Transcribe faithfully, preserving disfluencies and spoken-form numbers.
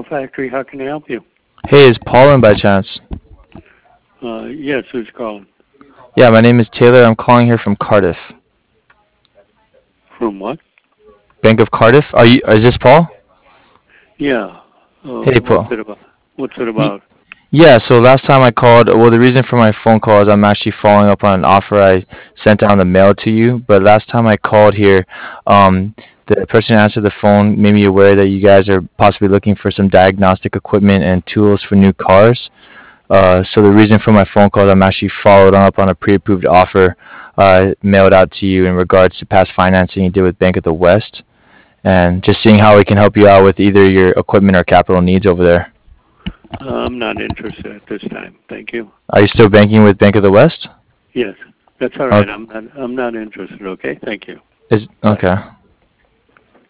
Factory. How can I help you? Hey, is Paul in by chance? Uh, yes, who's calling? Yeah, my name is Taylor. I'm calling here from Cardiff. From what? Bank of Cardiff? Are you? Is this Paul? Yeah. Uh, Hey, what's Paul. it about? What's it Y- about? Yeah, so last time I called, well, the reason for my phone call is I'm actually following up on an offer I sent out in the mail to you. But last time I called here, um, the person who answered the phone made me aware that you guys are possibly looking for some diagnostic equipment and tools for new cars. Uh, so the reason for my phone call is I'm actually followed up on a pre-approved offer uh, mailed out to you in regards to past financing you did with Bank of the West, and just seeing how we can help you out with either your equipment or capital needs over there. Uh, I'm not interested at this time. Thank you. Are you still banking with Bank of the West? Yes, that's all right. Okay. I'm not. I'm not interested. Okay. Thank you. Is Bye. okay.